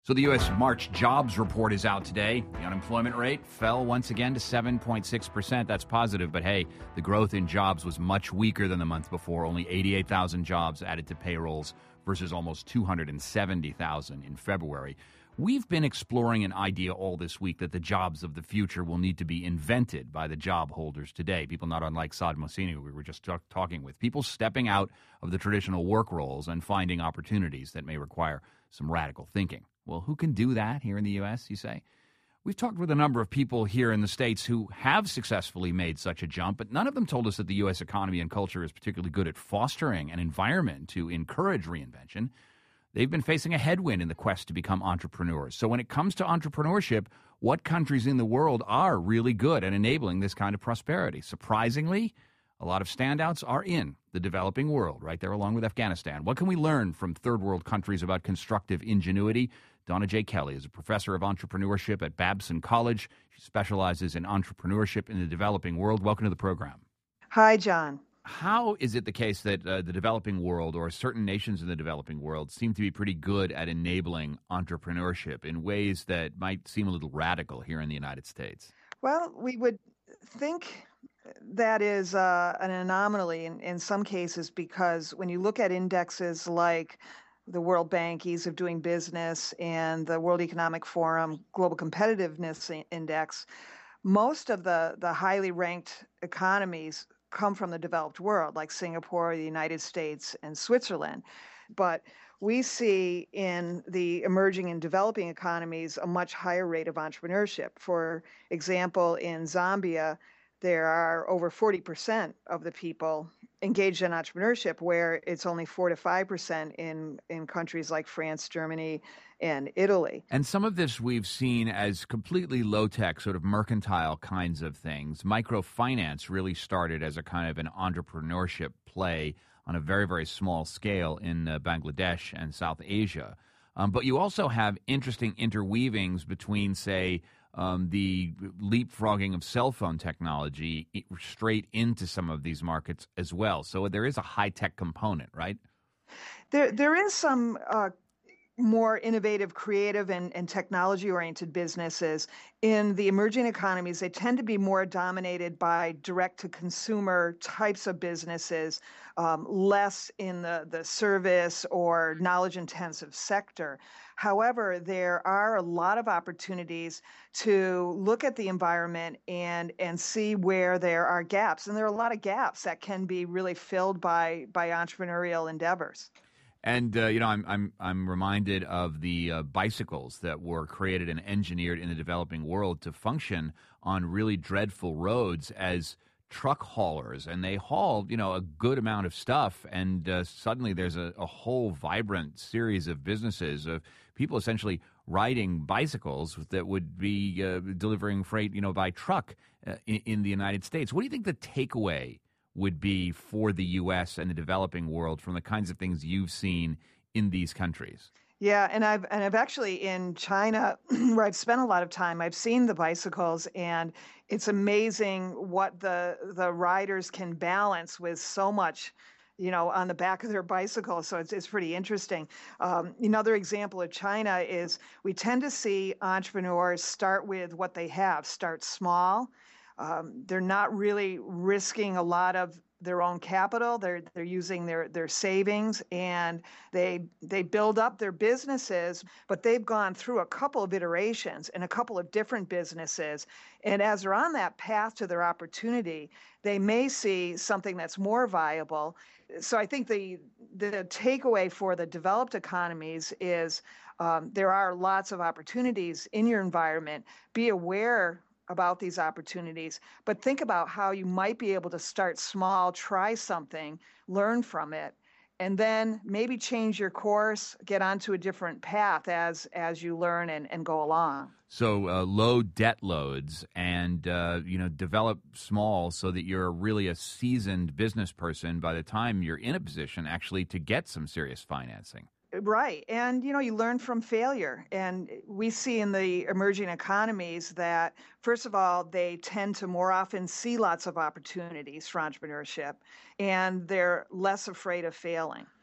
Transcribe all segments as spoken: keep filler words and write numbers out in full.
So the U S March jobs report is out today. The unemployment rate fell once again to seven point six percent. That's positive, but hey, the growth in jobs was much weaker than the month before. Only eighty-eight thousand jobs added to payrolls versus almost two hundred seventy thousand in February. We've been exploring an idea all this week that the jobs of the future will need to be invented by the job holders today. People not unlike Saad Mohseni, who we were just talk- talking with. People stepping out of the traditional work roles and finding opportunities that may require some radical thinking. Well, who can do that here in the U S, you say? We've talked with a number of people here in the States who have successfully made such a jump, but none of them told us that the U S economy and culture is particularly good at fostering an environment to encourage reinvention. They've been facing a headwind in the quest to become entrepreneurs. So when it comes to entrepreneurship, what countries in the world are really good at enabling this kind of prosperity? Surprisingly, a lot of standouts are in the developing world, right there along with Afghanistan. What can we learn from third world countries about constructive ingenuity? Donna J. Kelly is a professor of entrepreneurship at Babson College. She specializes in entrepreneurship in the developing world. Welcome to the program. Hi, John. How is it the case that uh, the developing world or certain nations in the developing world seem to be pretty good at enabling entrepreneurship in ways that might seem a little radical here in the United States? Well, we would think that is uh, an anomaly in, in some cases, because when you look at indexes like the World Bank Ease of Doing Business and the World Economic Forum Global Competitiveness Index, most of the, the highly ranked economies come from the developed world, like Singapore, the United States, and Switzerland. But we see in the emerging and developing economies a much higher rate of entrepreneurship. For example, in Zambia, there are over forty percent of the people engaged in entrepreneurship, where it's only four to five percent in, in countries like France, Germany, and Italy. And some of this we've seen as completely low-tech, sort of mercantile kinds of things. Microfinance really started as a kind of an entrepreneurship play on a very, very small scale in uh, Bangladesh and South Asia. Um, but you also have interesting interweavings between, say, Um, the leapfrogging of cell phone technology straight into some of these markets as well. So there is a high-tech component, right? There, there is some uh, more innovative, creative, and, and technology-oriented businesses. In the emerging economies, they tend to be more dominated by direct-to-consumer types of businesses, um, less in the, the service or knowledge-intensive sector. However, there are a lot of opportunities to look at the environment and and see where there are gaps. And there are a lot of gaps that can be really filled by by entrepreneurial endeavors. And uh, you know, I'm I'm I'm reminded of the uh, bicycles that were created and engineered in the developing world to function on really dreadful roads as truck haulers, and they haul, you know, a good amount of stuff, and uh, suddenly there's a, a whole vibrant series of businesses of people essentially riding bicycles that would be uh, delivering freight, you know, by truck uh, in, in the United States. What do you think the takeaway would be for the U S and the developing world from the kinds of things you've seen in these countries? Yeah, and I've and I've actually in China, where I've spent a lot of time, I've seen the bicycles, and it's amazing what the the riders can balance with so much, you know, on the back of their bicycle. So it's it's pretty interesting. Um, another example of China is we tend to see entrepreneurs start with what they have, start small. Um, they're not really risking a lot of their own capital. They're they're using their their savings, and they they build up their businesses. But they've gone through a couple of iterations and a couple of different businesses. And as they're on that path to their opportunity, they may see something that's more viable. So I think the the takeaway for the developed economies is um, there are lots of opportunities in your environment. Be aware about these opportunities, but think about how you might be able to start small, try something, learn from it, and then maybe change your course, get onto a different path as as you learn and, and go along. So uh, low debt loads and, uh, you know, develop small so that you're really a seasoned business person by the time you're in a position actually to get some serious financing. Right. And, you know, you learn from failure. And we see in the emerging economies that, first of all, they tend to more often see lots of opportunities for entrepreneurship, and they're less afraid of failing.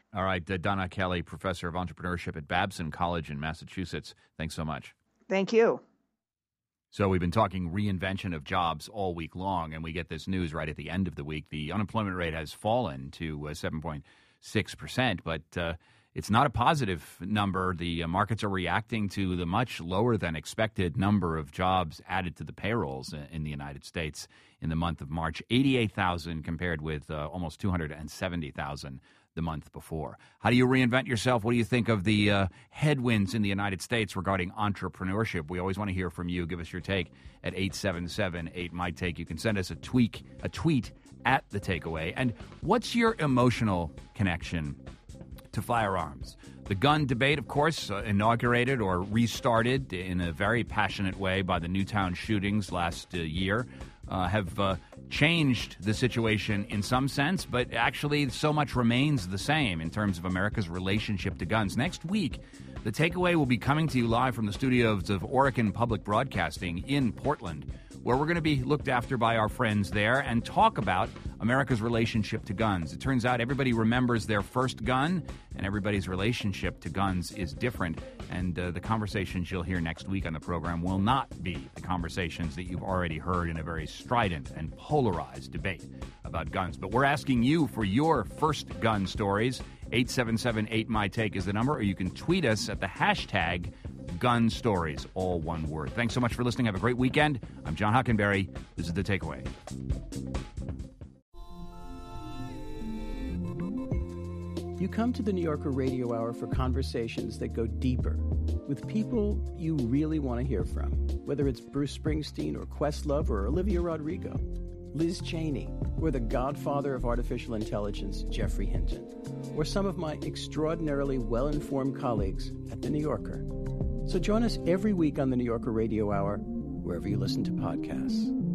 All right, uh, Donna Kelly, professor of entrepreneurship at Babson College in Massachusetts. Thanks so much. Thank you. So we've been talking reinvention of jobs all week long, and we get this news right at the end of the week. The unemployment rate has fallen to uh, seven point six percent, but uh, it's not a positive number. The uh, markets are reacting to the much lower than expected number of jobs added to the payrolls in, in the United States in the month of March, eighty-eight thousand compared with uh, almost two hundred seventy thousand the month before. How do you reinvent yourself? What do you think of the uh, headwinds in the United States regarding entrepreneurship? We always want to hear from you. Give us your take at eight seven seven eight my take. You can send us a tweak, a tweet at The Takeaway. And what's your emotional connection to firearms? The gun debate, of course, uh, inaugurated or restarted in a very passionate way by the Newtown shootings last uh, year, uh, have uh, changed the situation in some sense, but actually so much remains the same in terms of America's relationship to guns. Next week, The Takeaway will be coming to you live from the studios of Oregon Public Broadcasting in Portland, where we're going to be looked after by our friends there and talk about America's relationship to guns. It turns out everybody remembers their first gun, and everybody's relationship to guns is different. And uh, the conversations you'll hear next week on the program will not be the conversations that you've already heard in a very strident and polarized debate about guns. But we're asking you for your first gun stories. eight seven seven eight my take is the number, or you can tweet us at the hashtag Gun Stories, all one word. Thanks so much for listening. Have a great weekend. I'm John Hockenberry. This is The Takeaway. You come to the New Yorker Radio Hour for conversations that go deeper with people you really want to hear from, whether it's Bruce Springsteen or Questlove or Olivia Rodrigo, Liz Cheney, or the godfather of artificial intelligence, Jeffrey Hinton, or some of my extraordinarily well-informed colleagues at The New Yorker. So join us every week on the New Yorker Radio Hour, wherever you listen to podcasts.